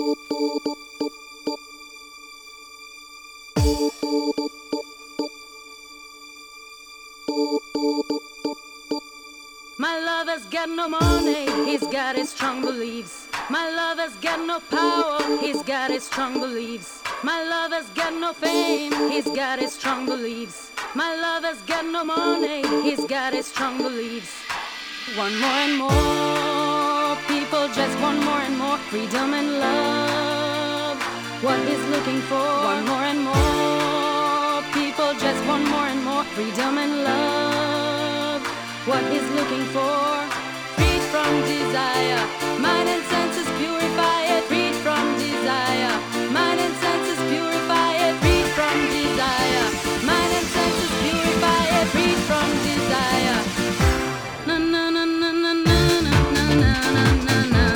My lover's got no money, he's got his strong beliefs. My lover's got no power, he's got his strong beliefs. My lover's got no fame, he's got his strong beliefs. My lover's got no money, he's got his strong beliefs. Want more and more, people just want more and more freedom and love. What he's looking for, want more and more, people just want more and more freedom and love. What he's looking for, freed from desire, mind and senses purify it, freed from desire, mind and senses purify it, freed from desire, mind and senses purify it, freed from desire. Na na na na na na na na na na.